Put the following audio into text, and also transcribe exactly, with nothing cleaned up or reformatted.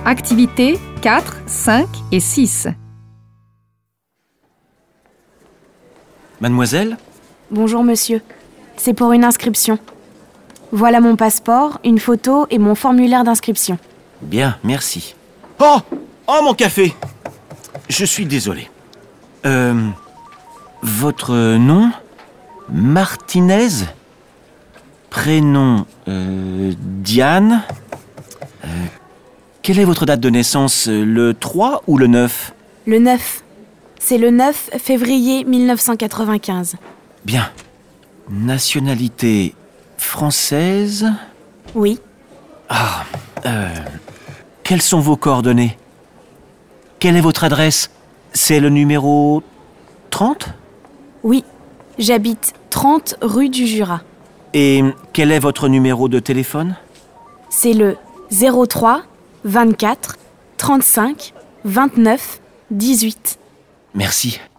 Activités quatre, cinq et six. Mademoiselle ? Bonjour monsieur, c'est pour une inscription. Voilà mon passeport, une photo et mon formulaire d'inscription. Bien, merci. Oh ! Oh, mon café ! Je suis désolé. Euh... Votre nom ? Martinez ? Prénom... Euh... Diane ? euh, Quelle est votre date de naissance ? Le trois ou le neuf ? Le neuf. C'est le neuf février mille neuf cent quatre-vingt-quinze. Bien. Nationalité française ? Oui. Ah, euh... Quelles sont vos coordonnées ? Quelle est votre adresse ? C'est le numéro trente ? Oui, j'habite trente rue du Jura. Et quel est votre numéro de téléphone ? C'est le zéro trois vingt-quatre trente-cinq vingt-neuf dix-huit. Merci.